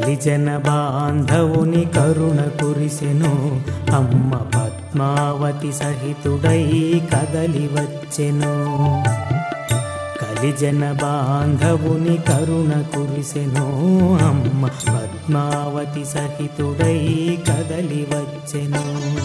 కలిజన బాంధవుని కరుణ కురిసెను అమ్మ పద్మావతి సహితుడై కదలి వచ్చెను. కలిజన బాంధవుని కరుణ కురిసెను అమ్మ పద్మావతి సహితుడై కదలి వచ్చెను.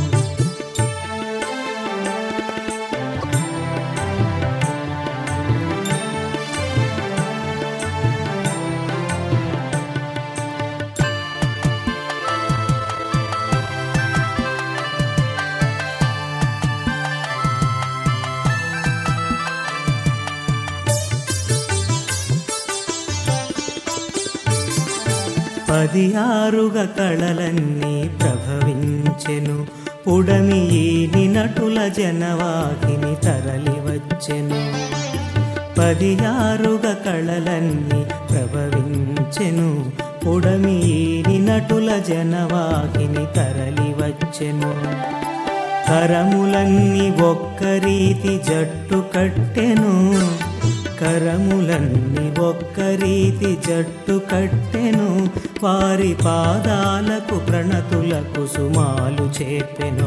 పదియారుగ కళలన్నీ ప్రభవించెను పుడమి ఈని నటుల జనవాహిని తరలి వచ్చెను. పదియారుగ కళలన్నీ ప్రభవించెను పుడమి ఈని నటుల జనవాహిని తరలి వచ్చెను. కరములన్నీ ఒక్క రీతి జట్టు కట్టెను, కరములన్నీ ఒక్క రీతి జట్టు కట్టెను. వారి పాదాలకు ప్రణతులకు సుమాలు చేపెను.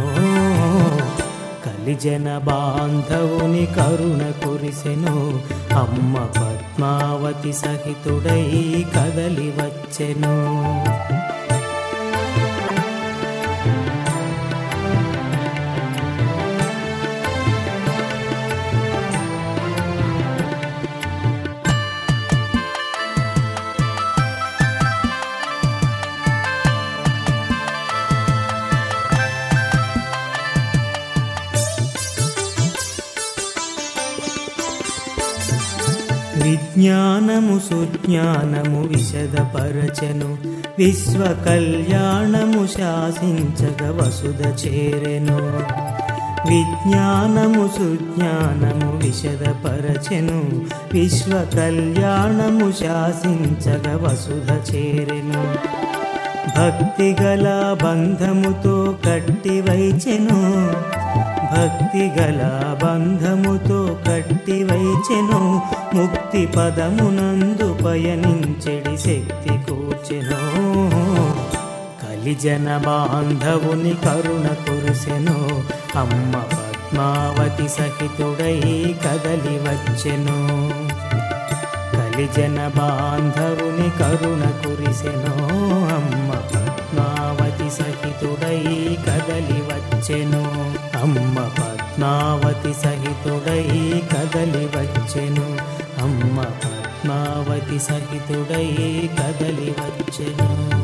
కలిజన బాంధవుని కరుణ కురిసెను అమ్మ పద్మావతి సహితుడై కదలి వచ్చెను. విజ్ఞానము సుజ్ఞానము విశదపరచెను, విశ్వ కళ్యాణము శాసించగ వసుధ చేరెను. విజ్ఞానము సుజ్ఞానము విశదపరచెను, విశ్వ కళ్యాణము శాసించగ వసుధ చేరెను. భక్తి గల బంధముతో కట్టి వైచెను, భక్తి గల బంధముతో కట్టి వైచెను. ముక్తి పదమునందు పయనించెడి శక్తి కూర్చెను. కలిజన బాంధవుని కరుణ కురిసెను అమ్మ పద్మావతి సహితుడై కదలి వచ్చెను. కలిజన బాంధవుని కరుణ కురిసెను అమ్మ పద్మావతి సహితుడై కదలి వచ్చెను. అమ్మ పద్మావతి సహితుడై కదలి వచ్చెను. అమ్మ పద్మావతి సహితుడై కదలి వచ్చెను.